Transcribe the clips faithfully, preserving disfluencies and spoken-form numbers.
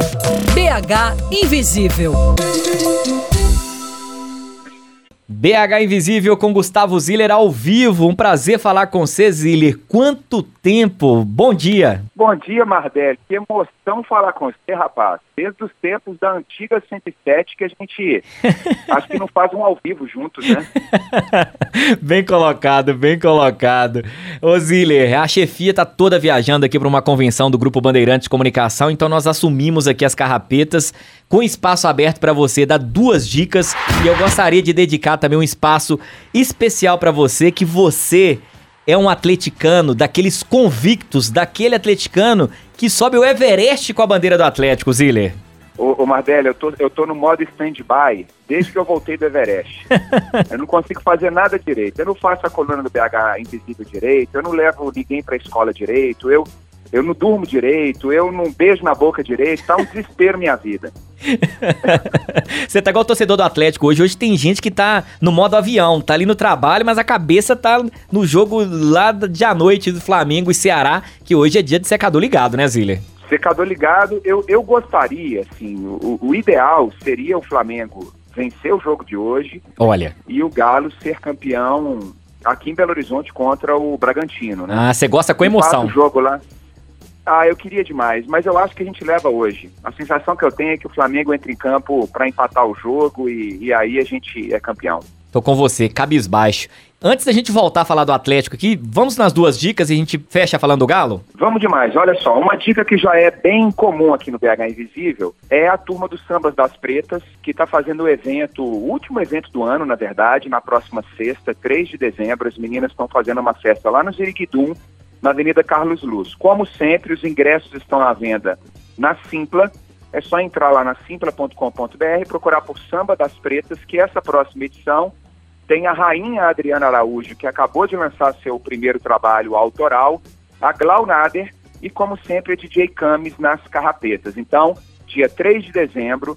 B H Invisível. B H Invisível com Gustavo Ziller ao vivo. Um prazer falar com você, Ziller. Quanto tempo? Bom dia. Bom dia, Mardelli. Que emoção falar com você, rapaz. Desde os tempos da antiga cento e sete que a gente acho que não faz um ao vivo juntos, né? Bem colocado, bem colocado. Ô Ziller, a chefia tá toda viajando aqui para uma convenção do Grupo Bandeirantes de Comunicação, então nós assumimos aqui as carrapetas com espaço aberto para você dar duas dicas e eu gostaria de dedicar também um espaço especial para você, que você é um atleticano daqueles convictos, daquele atleticano que sobe o Everest com a bandeira do Atlético, Ziller. Ô, ô Mardelli, eu tô, eu tô no modo stand-by desde que eu voltei do Everest. Eu não consigo fazer nada direito. Eu não faço a coluna do B H Invisível direito, eu não levo ninguém pra escola direito, eu, eu não durmo direito, eu não beijo na boca direito, tá um desespero minha vida. Você tá igual o torcedor do Atlético hoje. Hoje tem gente que tá no modo avião, tá ali no trabalho, mas a cabeça tá no jogo lá de à noite do Flamengo e Ceará, que hoje é dia de secador ligado, né, Ziller? Secador ligado, eu, eu gostaria, assim, o, o ideal seria o Flamengo vencer o jogo de hoje. Olha. E o Galo ser campeão aqui em Belo Horizonte contra o Bragantino, né? Ah, você gosta com emoção. O jogo lá. Ah, eu queria demais, mas eu acho que a gente leva hoje. A sensação que eu tenho é que o Flamengo entra em campo para empatar o jogo e, e aí a gente é campeão. Tô com você, cabisbaixo. Antes da gente voltar a falar do Atlético aqui, vamos nas duas dicas e a gente fecha falando do Galo? Vamos demais. Olha só, uma dica que já é bem comum aqui no B H Invisível é a turma dos Sambas das Pretas, que está fazendo o evento, o último evento do ano, na verdade, na próxima sexta, três de dezembro. As meninas estão fazendo uma festa lá no Ziriguidum, na Avenida Carlos Luz. Como sempre, os ingressos estão à venda na Simpla. É só entrar lá na simpla ponto com ponto b r e procurar por Samba das Pretas, que essa próxima edição tem a rainha Adriana Araújo, que acabou de lançar seu primeiro trabalho autoral, a Glau Nader e, como sempre, a D J Camis nas carrapetas. Então, dia três de dezembro,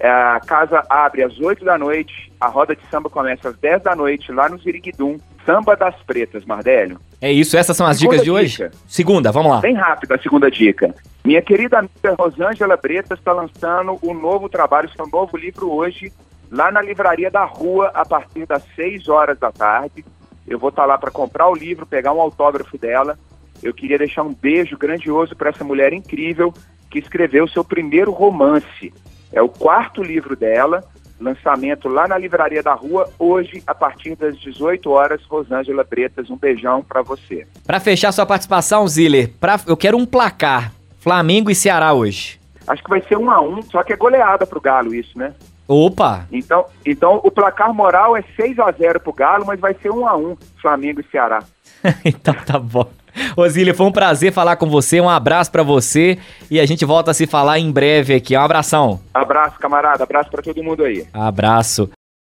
a casa abre às oito da noite, a roda de samba começa às dez da noite, lá no Ziriguidum, Samba das Pretas, Mardélio. É isso, essas são as Segunda dicas de hoje? Dica. Segunda, vamos lá. Bem rápido a segunda dica. Minha querida amiga Rosângela Bretas está lançando um novo trabalho, seu novo livro hoje, lá na Livraria da Rua, a partir das seis horas da tarde. Eu vou estar lá para comprar o livro, pegar um autógrafo dela. Eu queria deixar um beijo grandioso para essa mulher incrível que escreveu seu primeiro romance. É o quarto livro dela, lançamento lá na Livraria da Rua, hoje, a partir das dezoito horas, Rosângela Bretas, um beijão para você. Para fechar sua participação, Ziller, pra... eu quero um placar, Flamengo e Ceará hoje. Acho que vai ser um a um, só que é goleada pro Galo isso, né? Opa! Então, então o placar moral é seis a zero pro Galo, mas vai ser um a um, Flamengo e Ceará. Então tá bom. Ô Ziller, foi um prazer falar com você, um abraço pra você e a gente volta a se falar em breve aqui. Um abração. Abraço, camarada, abraço pra todo mundo aí. Abraço.